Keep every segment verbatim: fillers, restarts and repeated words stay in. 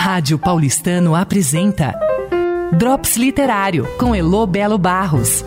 Rádio Paulistano apresenta Drops Literário, com Elô Belo Barros.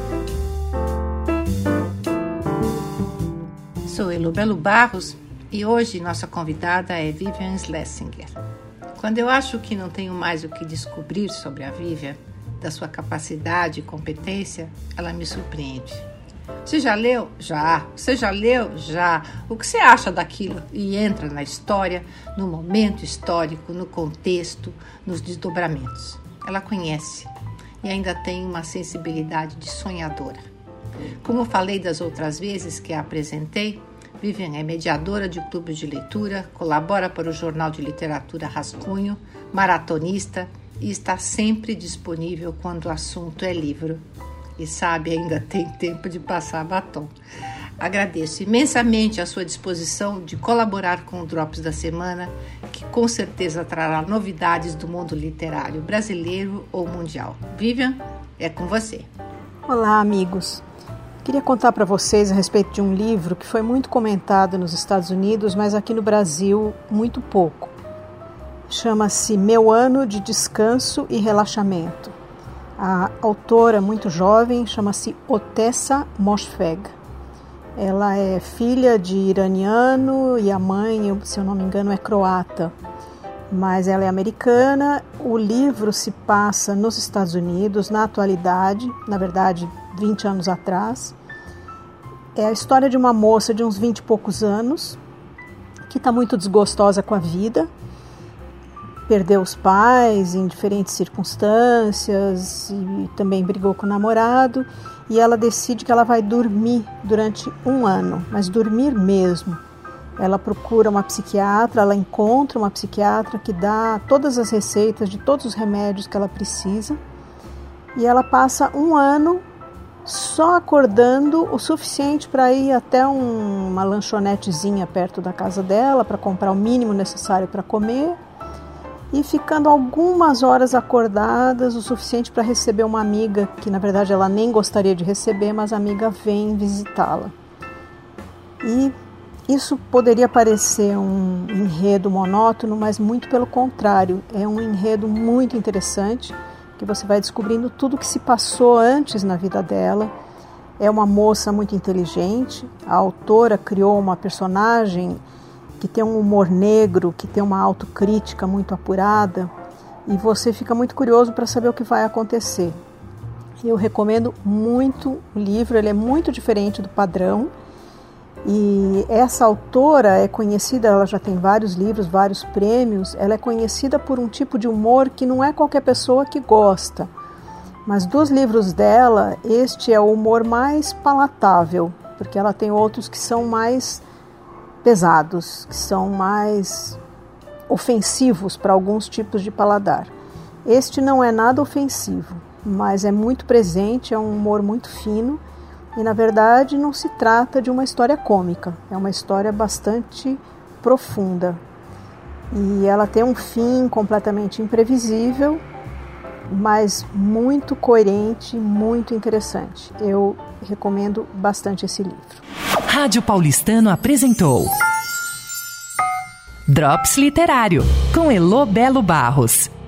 Sou Elô Belo Barros e hoje nossa convidada é Vivian Schlesinger. Quando eu acho que não tenho mais o que descobrir sobre a Vivian, da sua capacidade e competência, ela me surpreende. Você já leu? Já. Você já leu? Já. O que você acha daquilo? E entra na história, no momento histórico, no contexto, nos desdobramentos. Ela conhece e ainda tem uma sensibilidade de sonhadora. Como falei das outras vezes que a apresentei, Vivian é mediadora de clubes de leitura, colabora para o Jornal de Literatura Rascunho, maratonista e está sempre disponível quando o assunto é livro. E sabe, ainda tem tempo de passar batom. Agradeço imensamente a sua disposição de colaborar com o Drops da Semana, que com certeza trará novidades do mundo literário brasileiro ou mundial. Vivian, é com você. Olá, amigos. Queria contar para vocês a respeito de um livro que foi muito comentado nos Estados Unidos, mas aqui no Brasil muito pouco. Chama-se Meu Ano de Descanso e Relaxamento. A autora, muito jovem, chama-se Otessa Moshfegh. Ela é filha de iraniano e a mãe, se eu não me engano, é croata. Mas ela é americana. O livro se passa nos Estados Unidos, na atualidade, na verdade, vinte anos atrás. É a história de uma moça de uns vinte e poucos anos que está muito desgostosa com a vida. Perdeu os pais em diferentes circunstâncias e também brigou com o namorado. E ela decide que ela vai dormir durante um ano, mas dormir mesmo. Ela procura uma psiquiatra, ela encontra uma psiquiatra que dá todas as receitas de todos os remédios que ela precisa. E ela passa um ano só acordando o suficiente para ir até um, uma lanchonetezinha perto da casa dela, para comprar o mínimo necessário para comer. E ficando algumas horas acordadas, o suficiente para receber uma amiga, que na verdade ela nem gostaria de receber, mas a amiga vem visitá-la. E isso poderia parecer um enredo monótono, mas muito pelo contrário, é um enredo muito interessante, que você vai descobrindo tudo o que se passou antes na vida dela. É uma moça muito inteligente, a autora criou uma personagem que tem um humor negro, que tem uma autocrítica muito apurada, e você fica muito curioso para saber o que vai acontecer. Eu recomendo muito o livro, ele é muito diferente do padrão, e essa autora é conhecida, ela já tem vários livros, vários prêmios, ela é conhecida por um tipo de humor que não é qualquer pessoa que gosta, mas dos livros dela, este é o humor mais palatável, porque ela tem outros que são mais pesados, que são mais ofensivos para alguns tipos de paladar. Este não é nada ofensivo, mas é muito presente, é um humor muito fino e, na verdade, não se trata de uma história cômica, é uma história bastante profunda. E ela tem um fim completamente imprevisível, mas muito coerente, muito interessante. Eu recomendo bastante esse livro. Rádio Paulistano apresentou Drops Literário, com Elô Belo Barros.